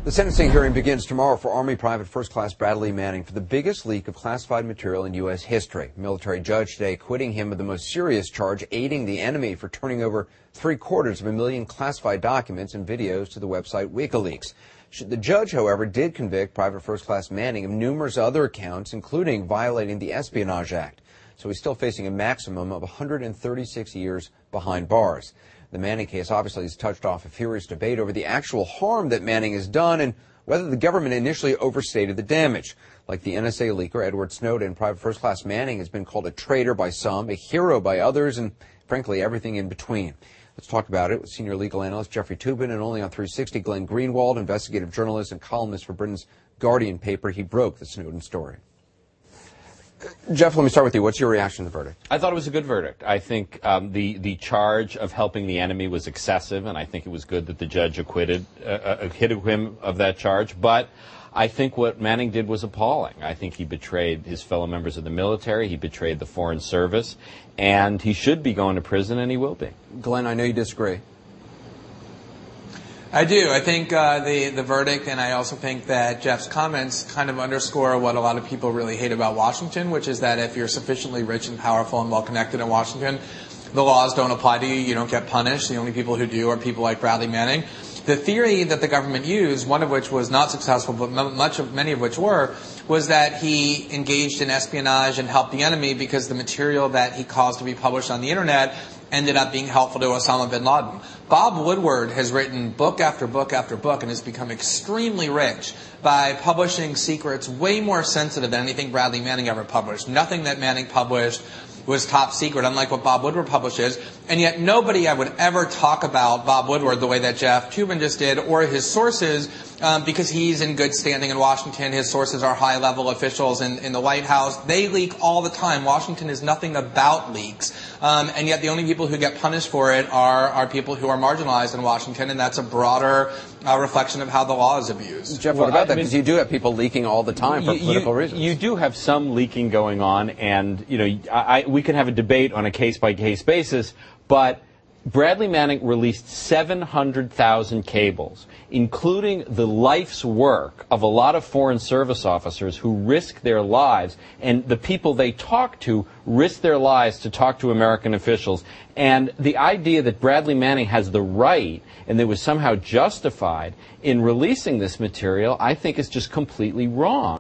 The sentencing hearing begins tomorrow for Army Private First Class Bradley Manning for the biggest leak of classified material in U.S. history. A military judge today acquitting him of the most serious charge, aiding the enemy, for turning over 750,000 classified documents and videos to the website WikiLeaks. The judge, however, did convict Private First Class Manning of numerous other counts, including violating the Espionage Act. So he's still facing a maximum of 136 years behind bars. The Manning case obviously has touched off a furious debate over the actual harm that Manning has done and whether the government initially overstated the damage. Like the NSA leaker Edward Snowden, Private First Class Manning has been called a traitor by some, a hero by others, and frankly everything in between. Let's talk about it with senior legal analyst Jeffrey Toobin and only on 360 Glenn Greenwald, investigative journalist and columnist for Britain's Guardian paper. He broke the Snowden story. Jeff, let me start with you. What's your reaction to the verdict? I thought it was a good verdict. I think the charge of helping the enemy was excessive, and I think it was good that the judge acquitted him of that charge. But I think what Manning did was appalling. I think he betrayed his fellow members of the military. He betrayed the Foreign Service, and he should be going to prison, and he will be. Glenn, I know you disagree. I do. I think the verdict, and I also think that Jeff's comments kind of underscore what a lot of people really hate about Washington, which is that if you're sufficiently rich and powerful and well-connected in Washington, the laws don't apply to you. You don't get punished. The only people who do are people like Bradley Manning. The theory that the government used, one of which was not successful, but many of which were, was that he engaged in espionage and helped the enemy because the material that he caused to be published on the Internet ended up being helpful to Osama bin Laden. Bob Woodward has written book after book after book and has become extremely rich by publishing secrets way more sensitive than anything Bradley Manning ever published. Nothing that Manning published was top secret, unlike what Bob Woodward publishes. And yet nobody I would ever talk about Bob Woodward the way that Jeff Toobin just did, or his sources, because he's in good standing in Washington. His sources are high-level officials in the White House. They leak all the time. Washington is nothing about leaks. And yet the only people who get punished for it are people who are marginalized in Washington, and that's a broader reflection of how the law is abused. Jeff, what about that? Because you do have people leaking all the time for political reasons. You do have some leaking going on, and we can have a debate on a case-by-case basis, but Bradley Manning released 700,000 cables, including the life's work of a lot of Foreign Service officers who risk their lives, and the people they talk to risk their lives to talk to American officials. And the idea that Bradley Manning has the right and that was somehow justified in releasing this material, I think is just completely wrong.